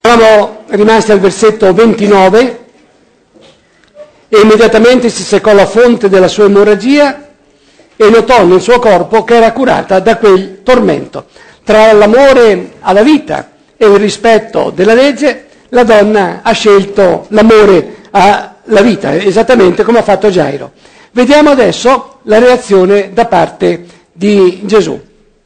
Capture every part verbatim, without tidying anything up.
Siamo rimasti al versetto ventinove e immediatamente si seccò la fonte della sua emorragia e notò nel suo corpo che era curata da quel tormento. Tra l'amore alla vita e il rispetto della legge, la donna ha scelto l'amore alla vita, esattamente come ha fatto Gairo. Vediamo adesso la reazione da parte di Gesù.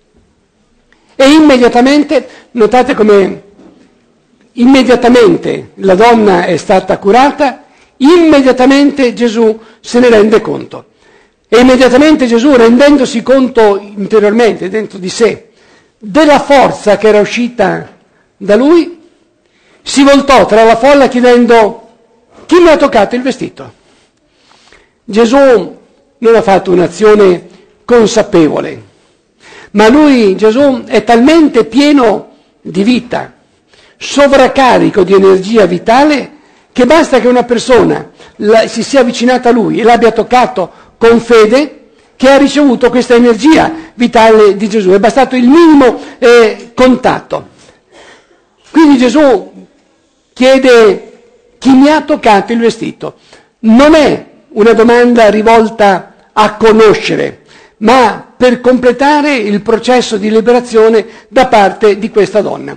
E immediatamente, notate come immediatamente la donna è stata curata, immediatamente Gesù se ne rende conto. E immediatamente Gesù, rendendosi conto interiormente, dentro di sé, della forza che era uscita da lui, si voltò tra la folla chiedendo: chi mi ha toccato il vestito? Gesù non ha fatto un'azione consapevole, ma lui, Gesù, è talmente pieno di vita, sovraccarico di energia vitale, che basta che una persona la, si sia avvicinata a lui e l'abbia toccato con fede, che ha ricevuto questa energia vitale di Gesù. È bastato il minimo eh, contatto. Quindi Gesù chiede: chi mi ha toccato il vestito? Non è una domanda rivolta a conoscere, ma per completare il processo di liberazione da parte di questa donna.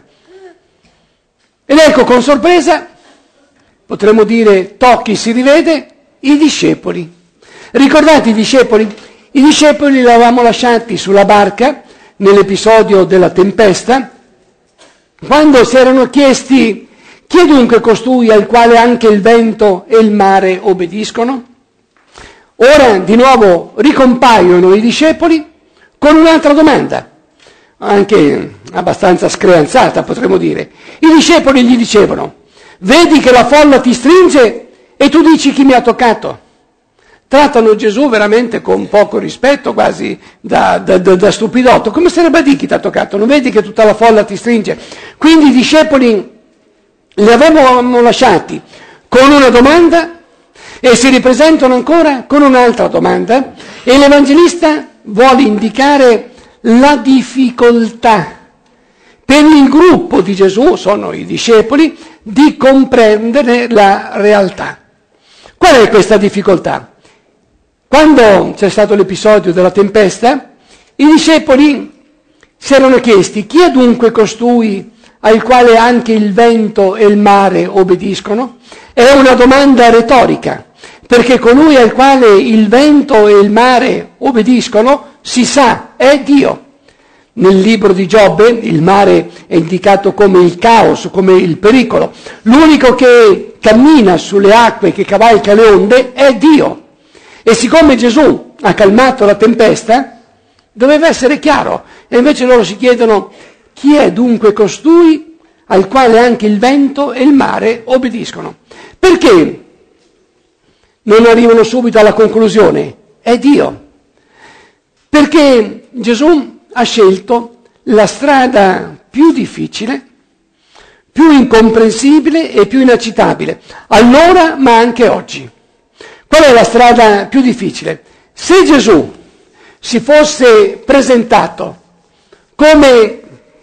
Ed ecco, con sorpresa, potremmo dire tocchi si rivede, i discepoli. Ricordate i discepoli? I discepoli li avevamo lasciati sulla barca nell'episodio della tempesta, quando si erano chiesti: chi è dunque costui al quale anche il vento e il mare obbediscono? Ora di nuovo ricompaiono i discepoli con un'altra domanda, anche abbastanza screanzata potremmo dire. I discepoli gli dicevano: vedi che la folla ti stringe e tu dici chi mi ha toccato? Trattano Gesù veramente con poco rispetto, quasi da, da, da, da stupidotto. Come sarebbe a dire chi ti ha toccato? Non vedi che tutta la folla ti stringe? Quindi i discepoli li avevamo lasciati con una domanda e si ripresentano ancora con un'altra domanda, e l'Evangelista vuole indicare la difficoltà per il gruppo di Gesù, sono i discepoli, di comprendere la realtà. Qual è questa difficoltà? Quando c'è stato l'episodio della tempesta, i discepoli si erano chiesti: chi è dunque costui al quale anche il vento e il mare obbediscono? È una domanda retorica, perché colui al quale il vento e il mare obbediscono, si sa, è Dio. Nel libro di Giobbe il mare è indicato come il caos, come il pericolo. L'unico che cammina sulle acque, che cavalca le onde, è Dio. E siccome Gesù ha calmato la tempesta, doveva essere chiaro. E invece loro si chiedono: chi è dunque costui al quale anche il vento e il mare obbediscono? Perché non arrivano subito alla conclusione? È Dio. Perché Gesù ha scelto la strada più difficile, più incomprensibile e più inaccettabile, allora ma anche oggi. Qual è la strada più difficile? Se Gesù si fosse presentato come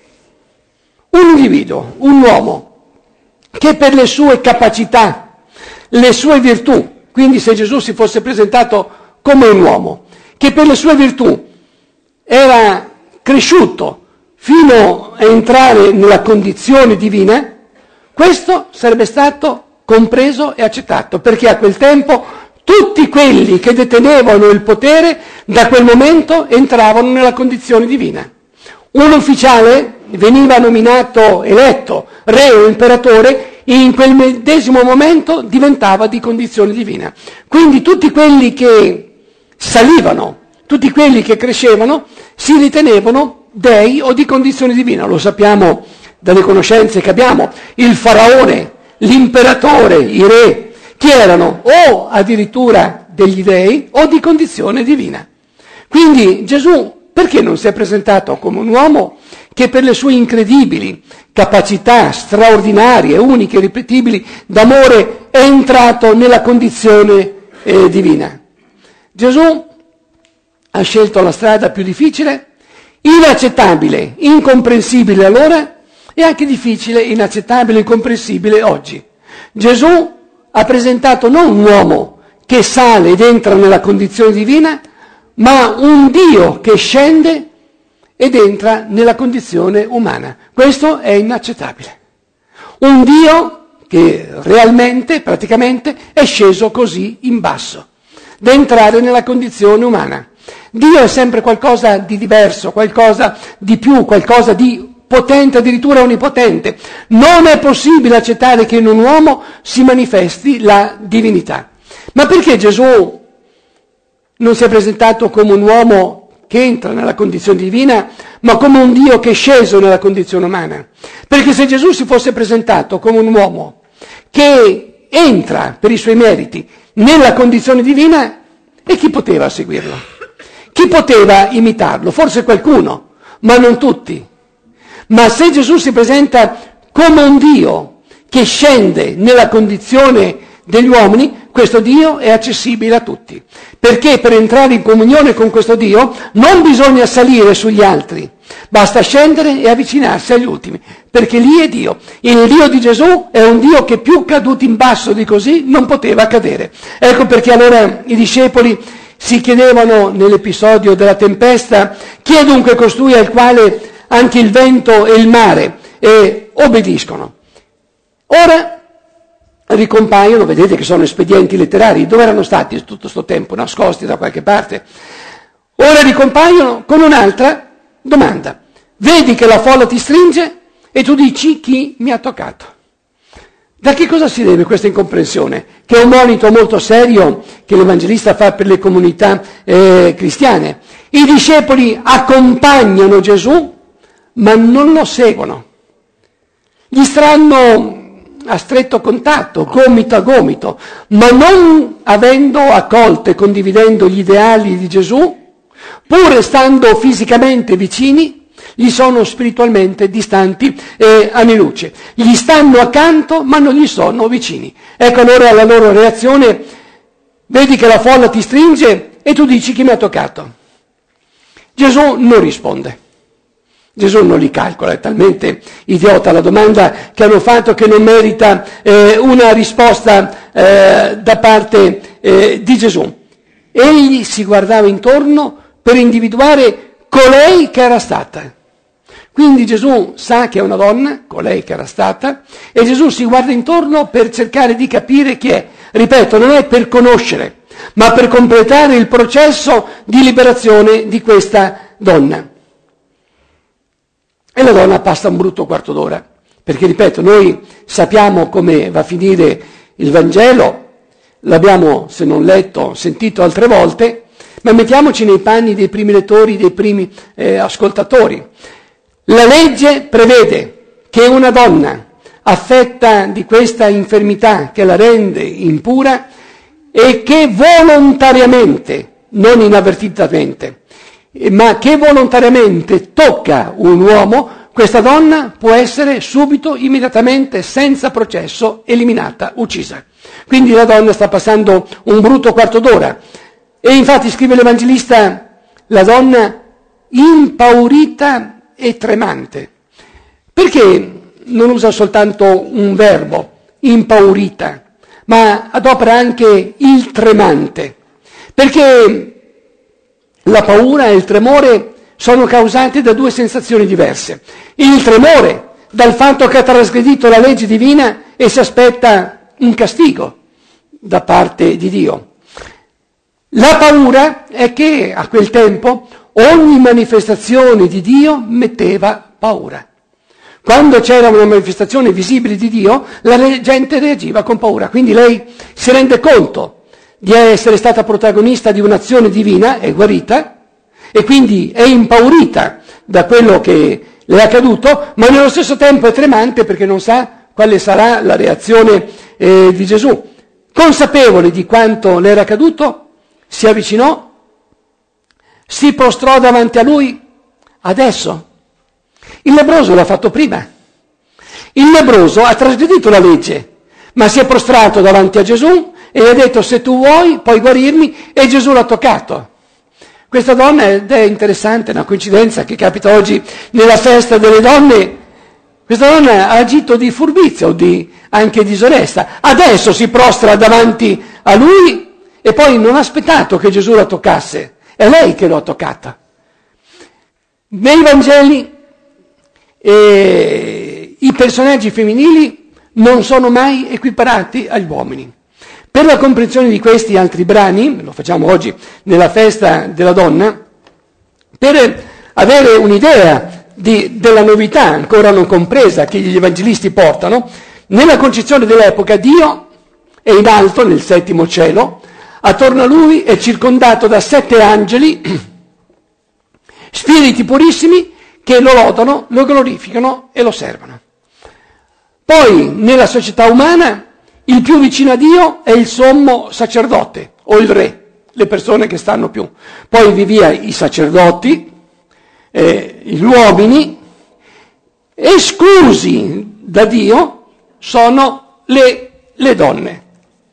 un individuo, un uomo, che per le sue capacità, le sue virtù, quindi se Gesù si fosse presentato come un uomo, che per le sue virtù era cresciuto fino a entrare nella condizione divina, questo sarebbe stato compreso e accettato, perché a quel tempo tutti quelli che detenevano il potere da quel momento entravano nella condizione divina. Un ufficiale veniva nominato, eletto re o imperatore, e in quel medesimo momento diventava di condizione divina. Quindi tutti quelli che salivano, tutti quelli che crescevano, si ritenevano dei o di condizione divina. Lo sappiamo dalle conoscenze che abbiamo. Il faraone, l'imperatore, i re, che erano o addirittura degli dei o di condizione divina. Quindi Gesù perché non si è presentato come un uomo che per le sue incredibili capacità straordinarie, uniche, irripetibili d'amore è entrato nella condizione eh, divina? Gesù ha scelto la strada più difficile, inaccettabile, incomprensibile allora, È anche difficile, inaccettabile, incomprensibile oggi. Gesù ha presentato non un uomo che sale ed entra nella condizione divina, ma un Dio che scende ed entra nella condizione umana. Questo è inaccettabile. Un Dio che realmente, praticamente, è sceso così in basso, da entrare nella condizione umana. Dio è sempre qualcosa di diverso, qualcosa di più, qualcosa di potente, addirittura onnipotente. Non è possibile accettare che in un uomo si manifesti la divinità. Ma perché Gesù non si è presentato come un uomo che entra nella condizione divina, ma come un Dio che è sceso nella condizione umana? Perché se Gesù si fosse presentato come un uomo che entra per i suoi meriti nella condizione divina, e chi poteva seguirlo? Chi poteva imitarlo? Forse qualcuno, ma non tutti. Ma se Gesù si presenta come un Dio che scende nella condizione degli uomini, questo Dio è accessibile a tutti. Perché per entrare in comunione con questo Dio non bisogna salire sugli altri, basta scendere e avvicinarsi agli ultimi, perché lì è Dio. Il Dio di Gesù è un Dio che più caduto in basso di così non poteva cadere. Ecco perché allora i discepoli si chiedevano nell'episodio della tempesta: chi è dunque costui al quale anche il vento e il mare e obbediscono? Ora ricompaiono, vedete che sono espedienti letterari, dove erano stati tutto questo tempo? Nascosti da qualche parte. Ora ricompaiono con un'altra domanda. Vedi che la folla ti stringe e tu dici: chi mi ha toccato? Da che cosa si deve questa incomprensione? Che è un monito molto serio che l'Evangelista fa per le comunità eh, cristiane. I discepoli accompagnano Gesù, ma non lo seguono. Gli staranno a stretto contatto, gomito a gomito, ma non avendo accolto e condividendo gli ideali di Gesù, pur restando fisicamente vicini, gli sono spiritualmente distanti e anni luce. Gli stanno accanto, ma non gli sono vicini. Ecco allora la loro reazione: vedi che la folla ti stringe e tu dici: chi mi ha toccato? Gesù non risponde. Gesù non li calcola, è talmente idiota la domanda che hanno fatto che non merita eh, una risposta eh, da parte eh, di Gesù. Egli si guardava intorno per individuare colei che era stata. Quindi Gesù sa che è una donna, colei che era stata, e Gesù si guarda intorno per cercare di capire chi è. Ripeto, non è per conoscere, ma per completare il processo di liberazione di questa donna. E la donna passa un brutto quarto d'ora, perché ripeto, noi sappiamo come va a finire il Vangelo, l'abbiamo, se non letto, sentito altre volte, ma mettiamoci nei panni dei primi lettori, dei primi eh, ascoltatori. La legge prevede che una donna affetta di questa infermità che la rende impura e che volontariamente, non inavvertitamente, ma che volontariamente tocca un uomo, questa donna può essere subito, immediatamente, senza processo, eliminata, uccisa. Quindi la donna sta passando un brutto quarto d'ora. E infatti scrive l'Evangelista, la donna impaurita e tremante. Perché non usa soltanto un verbo, impaurita, ma adopera anche il tremante? Perché la paura e il tremore sono causati da due sensazioni diverse. Il tremore dal fatto che ha trasgredito la legge divina e si aspetta un castigo da parte di Dio. La paura è che a quel tempo ogni manifestazione di Dio metteva paura. Quando c'era una manifestazione visibile di Dio, la gente reagiva con paura. Quindi lei si rende conto di essere stata protagonista di un'azione divina, è guarita, e quindi è impaurita da quello che le è accaduto, ma nello stesso tempo è tremante perché non sa quale sarà la reazione eh, di Gesù. Consapevole di quanto le era accaduto, si avvicinò, si prostrò davanti a lui. Adesso il lebbroso l'ha fatto prima. Il lebbroso ha trasgredito la legge, ma si è prostrato davanti a Gesù e gli ha detto: se tu vuoi puoi guarirmi, e Gesù l'ha toccato. Questa donna, ed è interessante, una coincidenza che capita oggi nella festa delle donne, Questa donna ha agito di furbizia o di, anche disonesta. Adesso si prostra davanti a lui e poi non ha aspettato che Gesù la toccasse. È lei che l'ha toccata. Nei Vangeli eh, i personaggi femminili non sono mai equiparati agli uomini. Per la comprensione di questi altri brani, lo facciamo oggi nella festa della donna, per avere un'idea di, della novità ancora non compresa che gli evangelisti portano, nella concezione dell'epoca Dio è in alto nel settimo cielo, attorno a lui è circondato da sette angeli, spiriti purissimi che lo lodano, lo glorificano e lo servono. Poi nella società umana il più vicino a Dio è il sommo sacerdote o il re, le persone che stanno più. Poi vi via i sacerdoti, eh, gli uomini, esclusi da Dio sono le, le donne.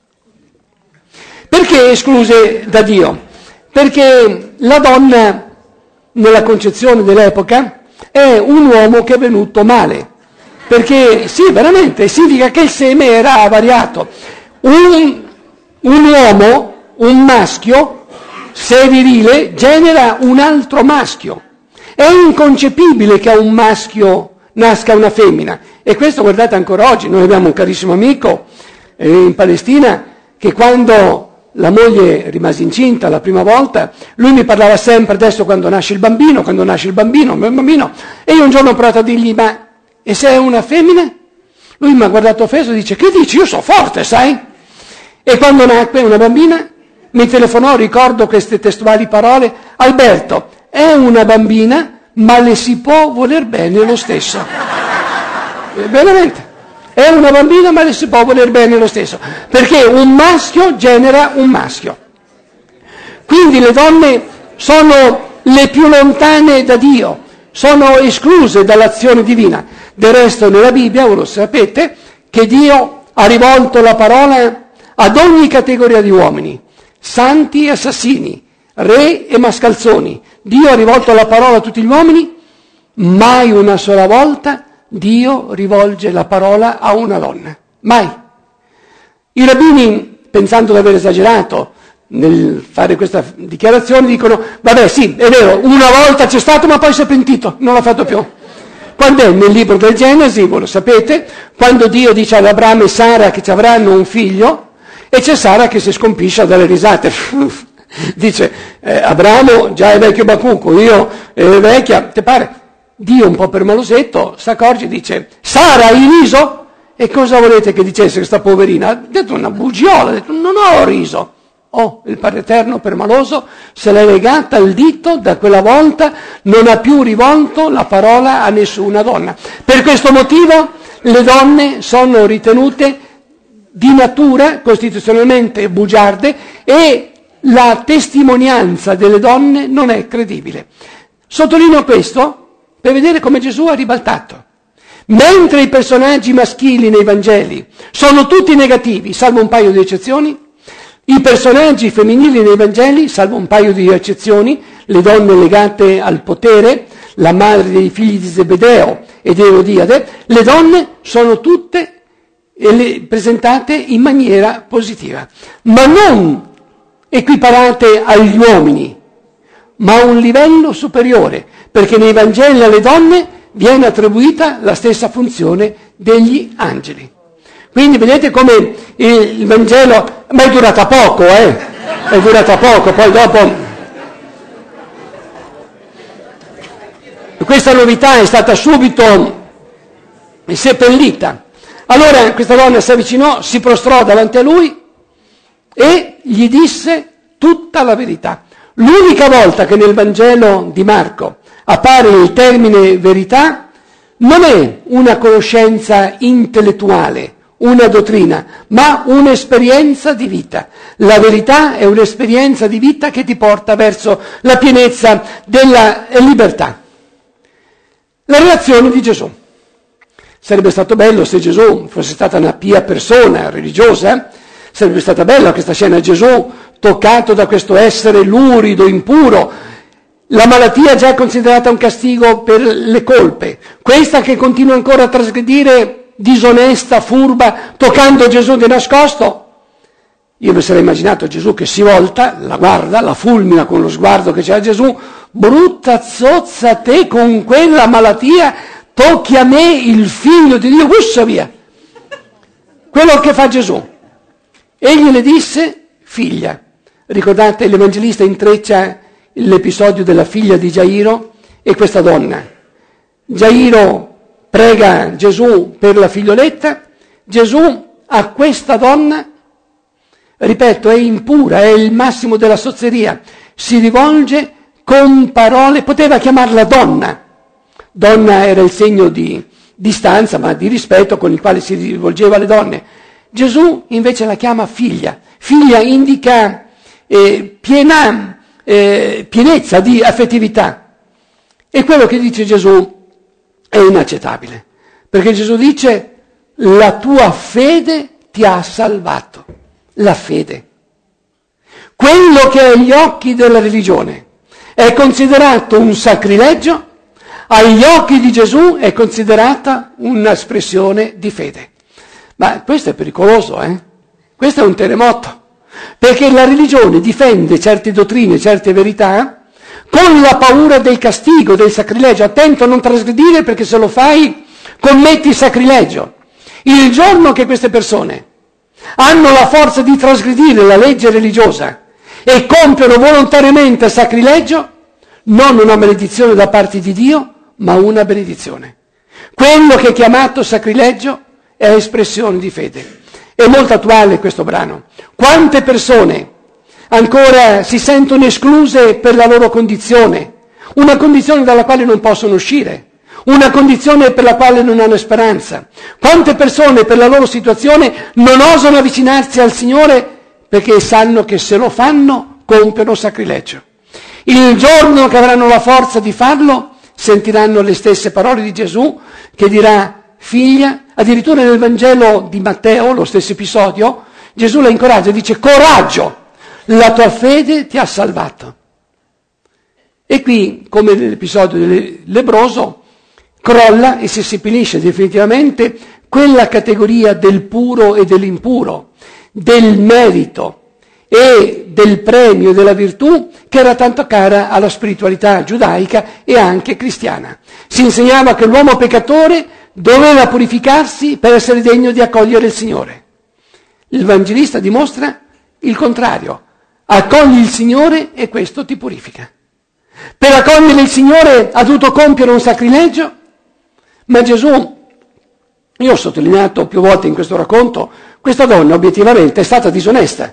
Perché escluse da Dio? Perché la donna, nella concezione dell'epoca, è un uomo che è venuto male. Perché sì, veramente, significa che il seme era avariato. Un, un uomo, un maschio, se virile, genera un altro maschio. È inconcepibile che a un maschio nasca una femmina. E questo, guardate, ancora oggi. Noi abbiamo un carissimo amico eh, in Palestina che quando la moglie rimase incinta la prima volta, lui mi parlava sempre, adesso quando nasce il bambino, quando nasce il bambino, il bambino. E io un giorno ho provato a dirgli, ma... e se è una femmina? Lui mi ha guardato offeso e dice, che dici? Io sono forte, sai? E quando nacque una bambina, mi telefonò, ricordo queste testuali parole, Alberto, è una bambina, ma le si può voler bene lo stesso. E veramente, è una bambina, ma le si può voler bene lo stesso. Perché un maschio genera un maschio. Quindi le donne sono le più lontane da Dio, sono escluse dall'azione divina. Del resto nella Bibbia, voi lo sapete, che Dio ha rivolto la parola ad ogni categoria di uomini, santi e assassini, re e mascalzoni. Dio ha rivolto la parola a tutti gli uomini, mai una sola volta Dio rivolge la parola a una donna. Mai. I rabbini, pensando di aver esagerato nel fare questa dichiarazione, dicono, vabbè sì, è vero, una volta c'è stato ma poi si è pentito, non l'ha fatto più. Quando è nel libro del Genesi, voi lo sapete, quando Dio dice ad Abramo e Sara che ci avranno un figlio, e c'è Sara che si scompisce dalle risate. Dice, eh, Abramo già è vecchio bacucco, io eh, vecchia, te pare? Dio un po' per malosetto si accorge e dice, Sara hai riso? E cosa volete che dicesse questa poverina? Ha detto una bugiola, ha detto non ho riso. Oh, il Padre Eterno permaloso se l'è legata al dito, da quella volta non ha più rivolto la parola a nessuna donna. Per questo motivo le donne sono ritenute di natura costituzionalmente bugiarde e la testimonianza delle donne non è credibile. Sottolineo questo per vedere come Gesù ha ribaltato. Mentre i personaggi maschili nei Vangeli sono tutti negativi, salvo un paio di eccezioni, i personaggi femminili nei Vangeli, salvo un paio di eccezioni, le donne legate al potere, la madre dei figli di Zebedeo e di Erodiade, le donne sono tutte presentate in maniera positiva, ma non equiparate agli uomini, ma a un livello superiore, perché nei Vangeli alle donne viene attribuita la stessa funzione degli angeli. Quindi vedete come il Vangelo, ma è durata poco, eh? È durata poco, poi dopo questa novità è stata subito seppellita. Allora questa donna si avvicinò, si prostrò davanti a lui e gli disse tutta la verità. L'unica volta che nel Vangelo di Marco appare il termine verità non è una conoscenza intellettuale, una dottrina, ma un'esperienza di vita. La verità è un'esperienza di vita che ti porta verso la pienezza della libertà. La reazione di Gesù. Sarebbe stato bello se Gesù fosse stata una pia persona religiosa, sarebbe stata bella questa scena, Gesù toccato da questo essere lurido, impuro. la malattia già è considerata un castigo per le colpe, questa che continua ancora a trasgredire, disonesta, furba, toccando Gesù di nascosto. Io mi sarei immaginato Gesù che si volta, la guarda, la fulmina con lo sguardo che c'è Gesù, brutta zozza te con quella malattia, tocchi a me il figlio di Dio, bussa via. Quello che fa Gesù. Egli le disse, figlia. Ricordate, l'Evangelista intreccia l'episodio della figlia di Gairo e questa donna. Gairo prega Gesù per la figlioletta, Gesù a questa donna, ripeto, è impura, è il massimo della sozzeria, si rivolge con parole, poteva chiamarla donna. Donna era il segno di distanza, ma di rispetto con il quale si rivolgeva alle donne. Gesù invece la chiama figlia. Figlia indica eh, piena, eh, pienezza di affettività. E quello che dice Gesù è inaccettabile, perché Gesù dice, la tua fede ti ha salvato. La fede. Quello che agli occhi della religione è considerato un sacrilegio, agli occhi di Gesù è considerata un'espressione di fede. Ma questo è pericoloso, eh? Questo è un terremoto, perché la religione difende certe dottrine, certe verità, con la paura del castigo, del sacrilegio. Attento a non trasgredire, perché se lo fai commetti sacrilegio. Il giorno che queste persone hanno la forza di trasgredire la legge religiosa e compiono volontariamente sacrilegio, non una maledizione da parte di Dio, ma una benedizione. Quello che è chiamato sacrilegio è espressione di fede. È molto attuale questo brano. Quante persone ancora si sentono escluse per la loro condizione, una condizione dalla quale non possono uscire, una condizione per la quale non hanno speranza. Quante persone per la loro situazione non osano avvicinarsi al Signore perché sanno che se lo fanno compiono sacrilegio. Il giorno che avranno la forza di farlo sentiranno le stesse parole di Gesù che dirà, figlia, addirittura nel Vangelo di Matteo, lo stesso episodio, Gesù la incoraggia, dice, coraggio, la tua fede ti ha salvato. E qui, come nell'episodio del lebbroso, crolla e si seppellisce definitivamente quella categoria del puro e dell'impuro, del merito e del premio della virtù che era tanto cara alla spiritualità giudaica e anche cristiana. Si insegnava che l'uomo peccatore doveva purificarsi per essere degno di accogliere il Signore. Il Vangelista dimostra il contrario. Accogli il Signore e questo ti purifica. Per accogliere il Signore ha dovuto compiere un sacrilegio, ma Gesù, io ho sottolineato più volte in questo racconto, questa donna obiettivamente è stata disonesta.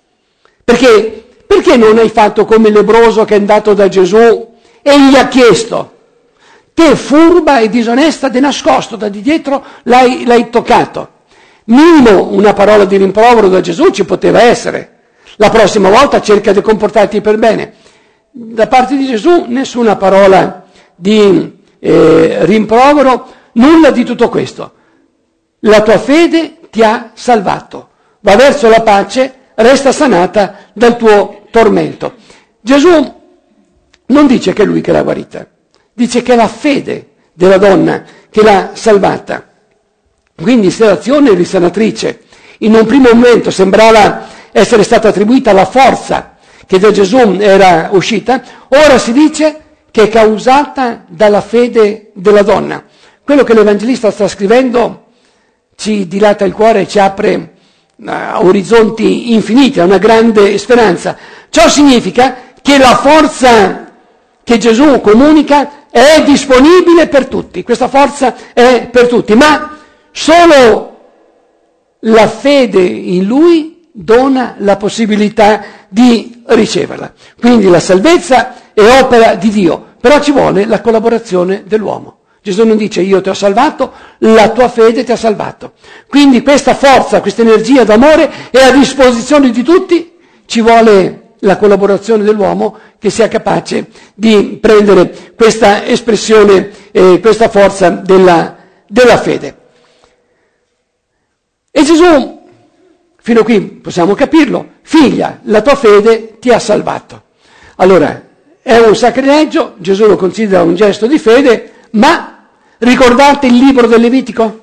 Perché? Perché non hai fatto come il lebbroso che è andato da Gesù e gli ha chiesto, te furba e disonesta di nascosto, da di dietro l'hai, l'hai toccato. Minimo una parola di rimprovero da Gesù ci poteva essere. La prossima volta cerca di comportarti per bene. Da parte di Gesù nessuna parola di eh, rimprovero, nulla di tutto questo. La tua fede ti ha salvato. Va verso la pace, resta sanata dal tuo tormento. Gesù non dice che è lui che l'ha guarita, dice che è la fede della donna che l'ha salvata. Quindi se l'azione risanatrice in un primo momento sembrava essere stata attribuita alla forza che da Gesù era uscita, ora si dice che è causata dalla fede della donna. Quello che l'Evangelista sta scrivendo ci dilata il cuore e ci apre uh, orizzonti infiniti, a una grande speranza. Ciò significa che la forza che Gesù comunica è disponibile per tutti, questa forza è per tutti, ma solo la fede in Lui dona la possibilità di riceverla. Quindi la salvezza è opera di Dio, però ci vuole la collaborazione dell'uomo. Gesù non dice io ti ho salvato, la tua fede ti ha salvato. Quindi questa forza, questa energia d'amore è a disposizione di tutti, ci vuole la collaborazione dell'uomo che sia capace di prendere questa espressione, eh, questa forza della, della fede. E Gesù, fino a qui possiamo capirlo, figlia, la tua fede ti ha salvato. Allora, è un sacrilegio, Gesù lo considera un gesto di fede, ma ricordate il libro del Levitico?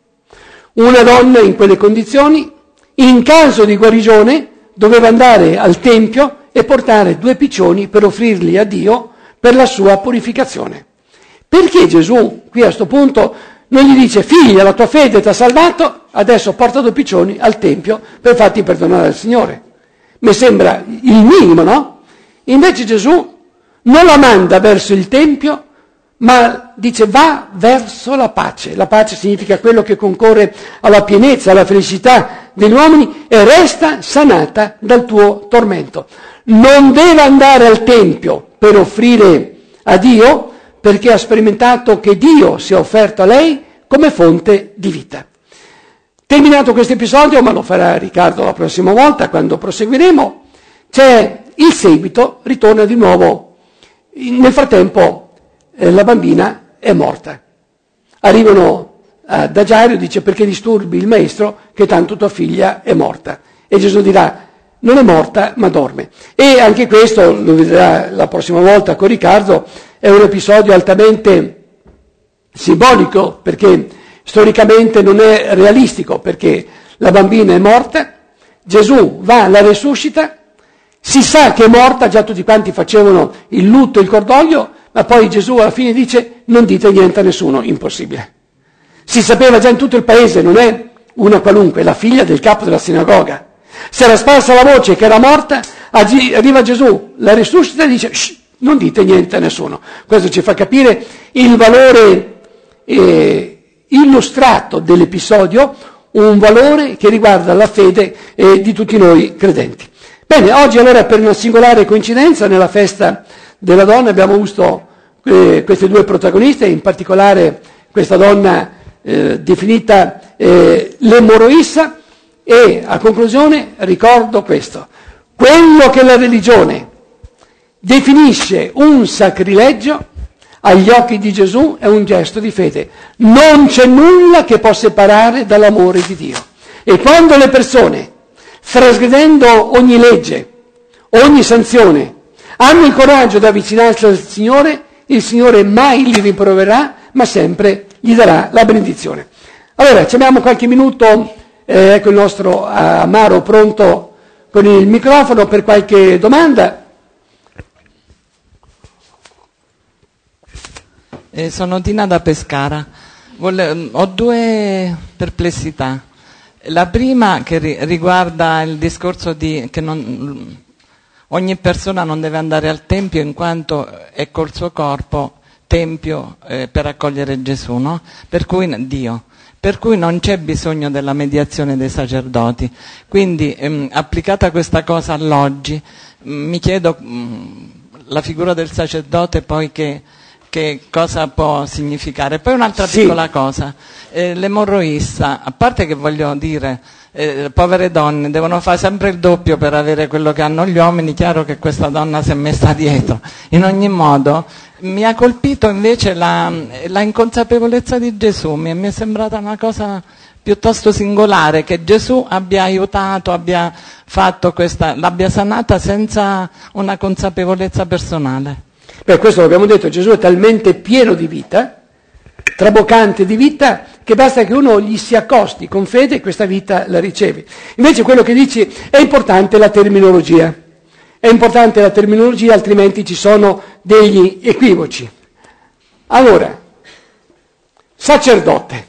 Una donna in quelle condizioni, in caso di guarigione, doveva andare al Tempio e portare due piccioni per offrirli a Dio per la sua purificazione. Perché Gesù, qui a questo punto, non gli dice: figlia, la tua fede ti ha salvato, adesso porta due piccioni al Tempio per farti perdonare al Signore? Mi sembra il minimo, no? Invece Gesù non la manda verso il Tempio, ma dice: va verso la pace. La pace significa quello che concorre alla pienezza, alla felicità degli uomini, e resta sanata dal tuo tormento. Non deve andare al Tempio per offrire a Dio, perché ha sperimentato che Dio si è offerto a lei come fonte di vita. Terminato questo episodio, ma lo farà Riccardo la prossima volta quando proseguiremo, c'è il seguito, ritorna di nuovo. Nel frattempo eh, la bambina è morta. Arrivano eh, da Gairo, dice: perché disturbi il maestro, che tanto tua figlia è morta? E Gesù dirà: non è morta ma dorme. E anche questo, lo vedrà la prossima volta con Riccardo, è un episodio altamente simbolico, perché storicamente non è realistico, perché la bambina è morta, Gesù va, la resuscita, si sa che è morta, già tutti quanti facevano il lutto, il cordoglio, ma poi Gesù alla fine dice: non dite niente a nessuno, impossibile. Si sapeva già in tutto il paese, non è una qualunque, è la figlia del capo della sinagoga. Si era sparsa la voce che era morta, arriva Gesù, la risuscita e dice: shh, non dite niente a nessuno. Questo ci fa capire il valore eh, illustrato dell'episodio, un valore che riguarda la fede eh, di tutti noi credenti. Bene, oggi allora, per una singolare coincidenza, nella festa della donna abbiamo visto eh, queste due protagoniste, in particolare questa donna eh, definita eh, l'emorroissa, e a conclusione ricordo questo: quello che la religione definisce un sacrilegio, agli occhi di Gesù è un gesto di fede. Non c'è nulla che possa separare dall'amore di Dio. E quando le persone, trasgredendo ogni legge, ogni sanzione, hanno il coraggio di avvicinarsi al Signore, il Signore mai li rimproverà, ma sempre gli darà la benedizione. Allora, ci abbiamo qualche minuto, eh, ecco il nostro Amaro pronto con il microfono per qualche domanda. Eh, sono Tina da Pescara. Vole- ho due perplessità. La prima che ri- riguarda il discorso di che non, ogni persona non deve andare al Tempio in quanto è col suo corpo Tempio eh, per accogliere Gesù, no? Per cui Dio. Per cui non c'è bisogno della mediazione dei sacerdoti. Quindi, ehm, applicata questa cosa all'oggi, mh, mi chiedo mh, la figura del sacerdote poi che, che cosa può significare. Poi un'altra Sì. piccola cosa, eh, l'emorroissa, a parte che voglio dire, eh, povere donne devono fare sempre il doppio per avere quello che hanno gli uomini, chiaro che questa donna si è messa dietro. In ogni modo, mi ha colpito invece la, la inconsapevolezza di Gesù, mi, mi è sembrata una cosa piuttosto singolare, che Gesù abbia aiutato, abbia fatto questa, l'abbia sanata senza una consapevolezza personale. Beh, questo l'abbiamo detto, Gesù è talmente pieno di vita, traboccante di vita, che basta che uno gli si accosti con fede e questa vita la riceve. Invece quello che dici è importante la terminologia. È importante la terminologia, altrimenti ci sono degli equivoci. Allora, sacerdote.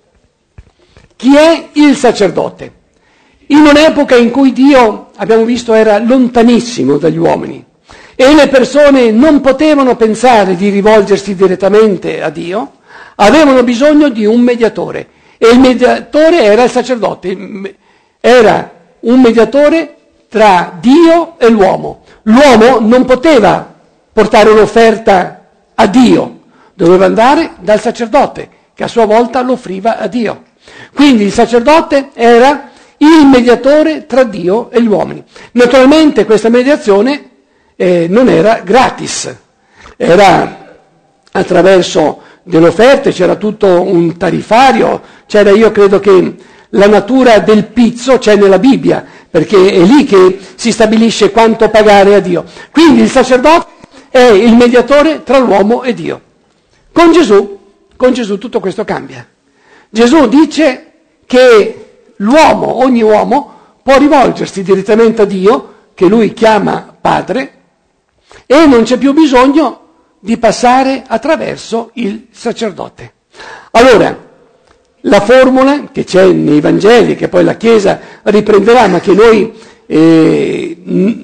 Chi è il sacerdote? In un'epoca in cui Dio, abbiamo visto, era lontanissimo dagli uomini e le persone non potevano pensare di rivolgersi direttamente a Dio, avevano bisogno di un mediatore. E il mediatore era il sacerdote. Era un mediatore tra Dio e l'uomo. L'uomo non poteva portare un'offerta a Dio, doveva andare dal sacerdote, che a sua volta l'offriva a Dio. Quindi il sacerdote era il mediatore tra Dio e gli uomini. Naturalmente questa mediazione eh, non era gratis, era attraverso delle offerte, c'era tutto un tariffario, c'era, io credo che la natura del pizzo c'è nella Bibbia, perché è lì che si stabilisce quanto pagare a Dio. Quindi il sacerdote è il mediatore tra l'uomo e Dio. Con Gesù, con Gesù tutto questo cambia. Gesù dice che l'uomo, ogni uomo, può rivolgersi direttamente a Dio, che lui chiama Padre, e non c'è più bisogno di passare attraverso il sacerdote. Allora, la formula che c'è nei Vangeli, che poi la Chiesa riprenderà, ma che noi, eh,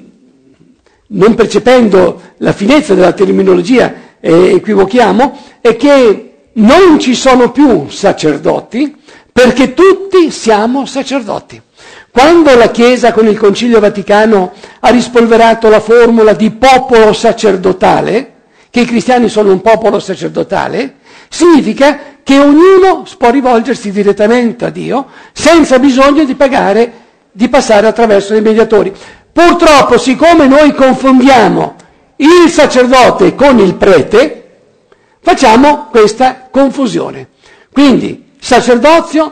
non percependo la finezza della terminologia, eh, equivochiamo, è che non ci sono più sacerdoti, perché tutti siamo sacerdoti. Quando la Chiesa con il Concilio Vaticano ha rispolverato la formula di popolo sacerdotale, che i cristiani sono un popolo sacerdotale, significa che ognuno può rivolgersi direttamente a Dio senza bisogno di pagare, di passare attraverso dei mediatori. Purtroppo, siccome noi confondiamo il sacerdote con il prete, facciamo questa confusione. Quindi, sacerdozio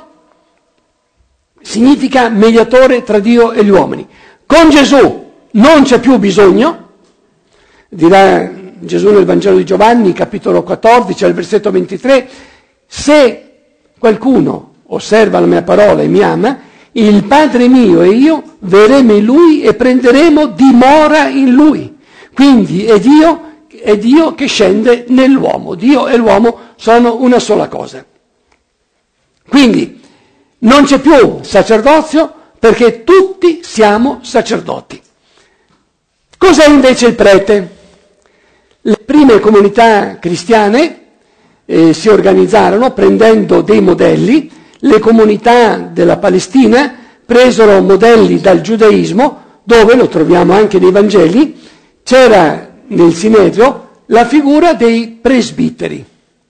significa mediatore tra Dio e gli uomini. Con Gesù non c'è più bisogno, dirà Gesù nel Vangelo di Giovanni, capitolo quattordici, al versetto ventitré, se qualcuno osserva la mia parola e mi ama, il Padre mio e io verremo in Lui e prenderemo dimora in Lui. Quindi è Dio, è Dio che scende nell'uomo. Dio e l'uomo sono una sola cosa. Quindi non c'è più sacerdozio perché tutti siamo sacerdoti. Cos'è invece il prete? Le prime comunità cristiane eh, si organizzarono prendendo dei modelli. Le comunità della Palestina presero modelli dal giudaismo, dove, lo troviamo anche nei Vangeli, c'era nel Sinedrio la figura dei presbiteri.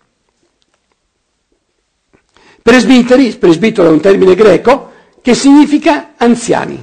Presbiteri, presbitero è un termine greco, che significa anziani.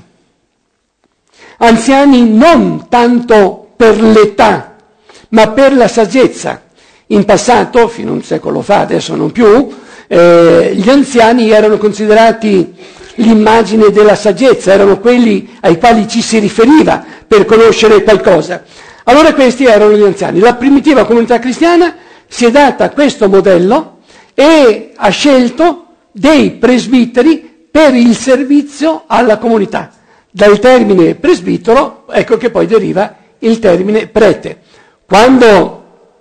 Anziani non tanto per l'età, ma per la saggezza. In passato, fino a un secolo fa, adesso non più, eh, gli anziani erano considerati l'immagine della saggezza, erano quelli ai quali ci si riferiva per conoscere qualcosa. Allora questi erano gli anziani. La primitiva comunità cristiana si è data questo modello e ha scelto dei presbiteri per il servizio alla comunità. Dal termine presbitero, ecco che poi deriva il termine prete. Quando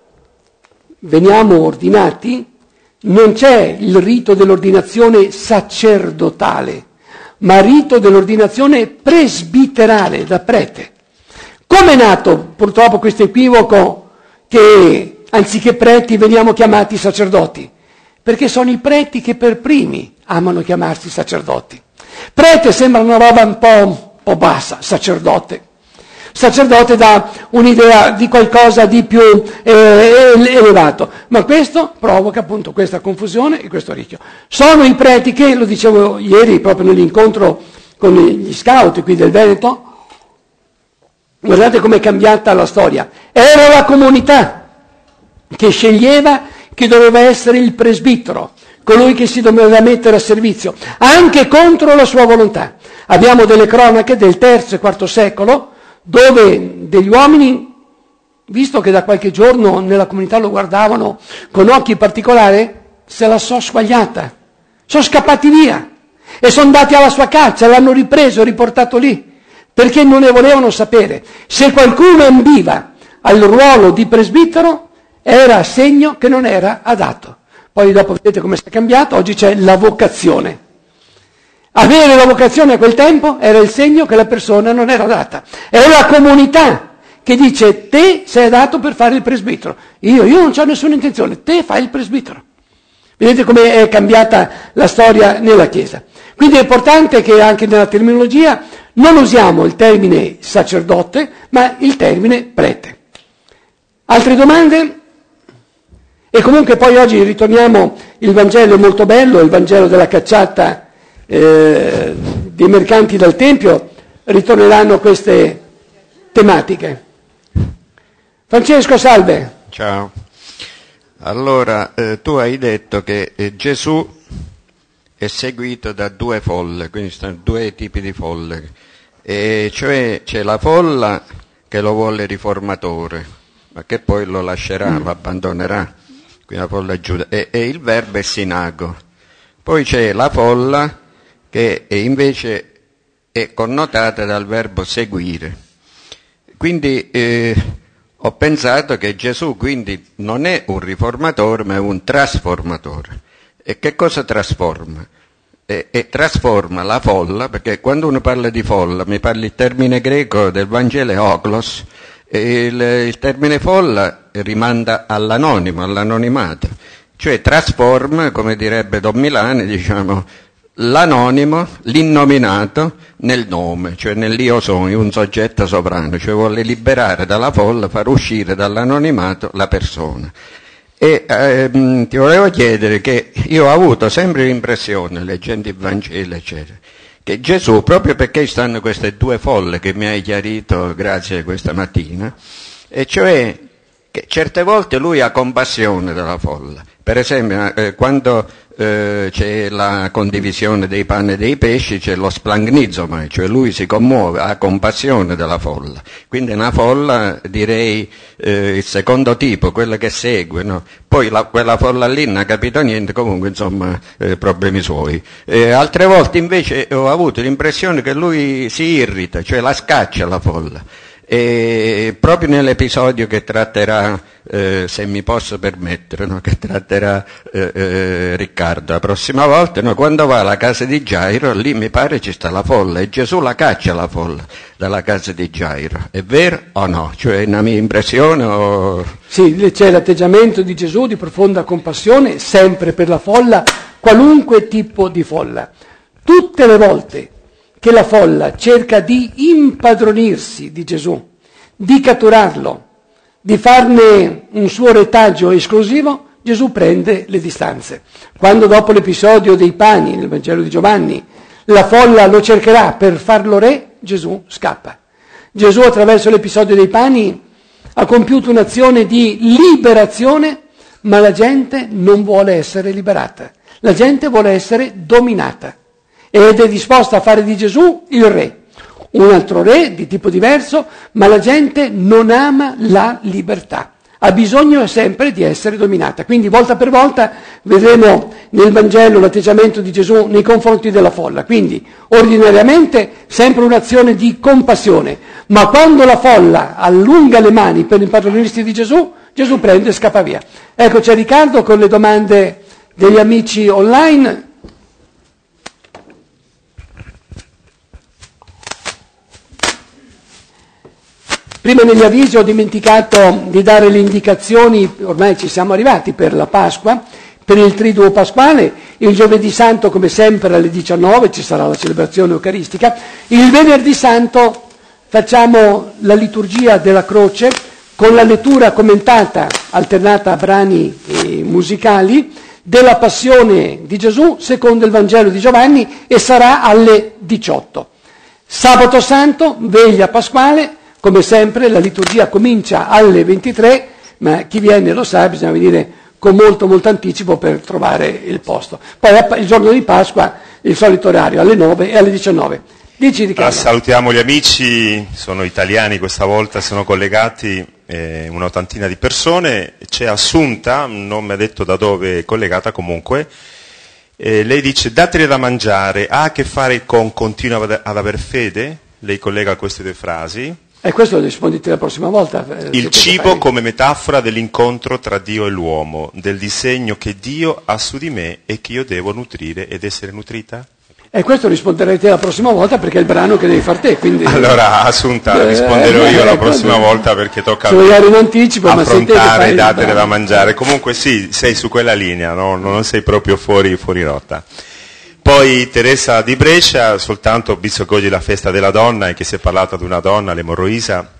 veniamo ordinati, non c'è il rito dell'ordinazione sacerdotale, ma rito dell'ordinazione presbiterale, da prete. Come è nato purtroppo questo equivoco che anziché preti veniamo chiamati sacerdoti? Perché sono i preti che per primi amano chiamarsi sacerdoti. Prete sembra una roba un po', un po' bassa, sacerdote. Sacerdote dà un'idea di qualcosa di più eh, elevato, ma questo provoca appunto questa confusione e questo rischio. Sono i preti che, lo dicevo ieri proprio nell'incontro con gli scout qui del Veneto, guardate com'è cambiata la storia. Era la comunità che sceglieva chi doveva essere il presbitero, colui che si doveva mettere a servizio, anche contro la sua volontà. Abbiamo delle cronache del terzo e quarto secolo, dove degli uomini, visto che da qualche giorno nella comunità lo guardavano con occhi particolari, se la so squagliata, sono scappati via e sono andati alla sua caccia, l'hanno ripreso e riportato lì, perché non ne volevano sapere. Se qualcuno ambiva al ruolo di presbitero, era segno che non era adatto. Poi dopo vedete come si è cambiato, oggi c'è la vocazione. Avere la vocazione a quel tempo era il segno che la persona non era adatta. È la comunità che dice: te sei adatto per fare il presbitero. Io, io non ho nessuna intenzione, te fai il presbitero. Vedete come è cambiata la storia nella Chiesa. Quindi è importante che anche nella terminologia non usiamo il termine sacerdote, ma il termine prete. Altre domande? E comunque poi oggi ritorniamo, il Vangelo è molto bello, il Vangelo della cacciata eh, dei mercanti dal Tempio, ritorneranno queste tematiche. Francesco, salve. Ciao. Allora, eh, tu hai detto che eh, Gesù è seguito da due folle, quindi sono due tipi di folle, e cioè c'è la folla che lo vuole riformatore ma che poi lo lascerà, mm. lo abbandonerà. Quindi la folla è Giuda. E, e il verbo è sinago. Poi c'è la folla che è invece è connotata dal verbo seguire. Quindi eh, ho pensato che Gesù quindi non è un riformatore, ma è un trasformatore. E che cosa trasforma? E, e trasforma la folla, perché quando uno parla di folla, mi parla il termine greco del Vangelo è oglos, e il, il termine folla rimanda all'anonimo, all'anonimato, cioè trasforma, come direbbe Don Milani, diciamo, l'anonimo, l'innominato nel nome, cioè nell'io sono, un soggetto sovrano, cioè vuole liberare dalla folla, far uscire dall'anonimato la persona. E ehm, ti volevo chiedere che io ho avuto sempre l'impressione, leggendo il Vangelo, eccetera, che Gesù, proprio perché stanno queste due folle che mi hai chiarito grazie questa mattina, e cioè che certe volte lui ha compassione della folla. Per esempio, eh, quando eh, c'è la condivisione dei pani e dei pesci, c'è lo splanchnizomai, cioè lui si commuove, ha compassione della folla. Quindi una folla, direi, eh, il secondo tipo, quella che segue, no? Poi la, quella folla lì non ha capito niente, comunque insomma eh, problemi suoi. Eh, altre volte invece ho avuto l'impressione che lui si irrita, cioè la scaccia la folla. E proprio nell'episodio che tratterà, eh, se mi posso permettere, no? che tratterà eh, eh, Riccardo la prossima volta, no? Quando va alla casa di Gairo, lì mi pare ci sta la folla e Gesù la caccia la folla dalla casa di Gairo. È vero o no? Cioè è una mia impressione o... Sì, c'è l'atteggiamento di Gesù di profonda compassione sempre per la folla, qualunque tipo di folla. Tutte le volte che la folla cerca di impadronirsi di Gesù, di catturarlo, di farne un suo retaggio esclusivo, Gesù prende le distanze. Quando dopo l'episodio dei pani, nel Vangelo di Giovanni, la folla lo cercherà per farlo re, Gesù scappa. Gesù attraverso l'episodio dei pani ha compiuto un'azione di liberazione, ma la gente non vuole essere liberata. La gente vuole essere dominata. Ed è disposta a fare di Gesù il re, un altro re di tipo diverso, ma la gente non ama la libertà, ha bisogno sempre di essere dominata. Quindi volta per volta vedremo nel Vangelo l'atteggiamento di Gesù nei confronti della folla, quindi ordinariamente sempre un'azione di compassione, ma quando la folla allunga le mani per impadronirsi di Gesù, Gesù prende e scappa via. Ecco, c'è Riccardo con le domande degli amici online. Prima negli avvisi ho dimenticato di dare le indicazioni, ormai ci siamo arrivati per la Pasqua, per il Triduo Pasquale. Il Giovedì Santo, come sempre, alle diciannove ci sarà la celebrazione eucaristica. Il Venerdì Santo facciamo la liturgia della croce con la lettura commentata, alternata a brani eh, musicali, della Passione di Gesù secondo il Vangelo di Giovanni, e sarà alle diciotto. Sabato Santo, veglia pasquale. Come sempre la liturgia comincia alle ventitré, ma chi viene lo sa, bisogna venire con molto molto anticipo per trovare il posto. Poi il giorno di Pasqua il solito orario, alle nove e alle diciannove. Dici, Riccardo. Ah, salutiamo gli amici, sono italiani questa volta, sono collegati eh, un'ottantina di persone. C'è Assunta, non mi ha detto da dove è collegata comunque. Eh, lei dice, datele da mangiare, ha a che fare con continua ad aver fede? Lei collega queste due frasi. E questo lo rispondete la prossima volta. Il cibo come metafora dell'incontro tra Dio e l'uomo, del disegno che Dio ha su di me e che io devo nutrire ed essere nutrita? E questo risponderete la prossima volta perché è il brano che devi far te. Quindi... Allora, Assunta, risponderò io la prossima volta perché tocca a me in anticipo, affrontare, datele da mangiare. Comunque sì, sei su quella linea, no? Non sei proprio fuori, fuori rotta. Poi Teresa di Brescia, soltanto visto che oggi è la festa della donna e che si è parlato di una donna, l'emorroisa,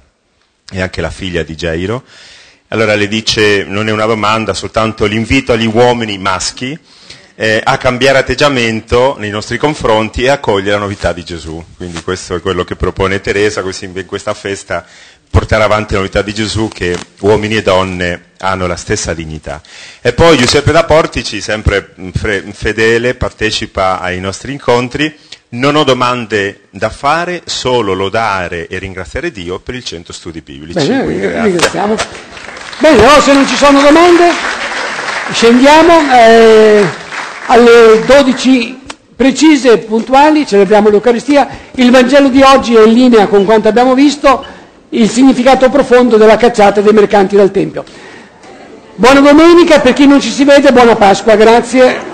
e anche la figlia di Gairo, allora le dice, non è una domanda, soltanto l'invito agli uomini maschi eh, a cambiare atteggiamento nei nostri confronti e a cogliere la novità di Gesù. Quindi questo è quello che propone Teresa, così in questa festa portare avanti la novità di Gesù, che uomini e donne hanno la stessa dignità. E poi Giuseppe da Portici, sempre fedele, partecipa ai nostri incontri. Non ho domande da fare, solo lodare e ringraziare Dio per il Centro Studi Biblici. Bene, ringraziamo. Bene, allora se non ci sono domande, scendiamo. Eh, alle dodici precise e puntuali celebriamo l'Eucaristia. Il Vangelo di oggi è in linea con quanto abbiamo visto, il significato profondo della cacciata dei mercanti dal Tempio. Buona domenica, per chi non ci si vede, buona Pasqua, grazie.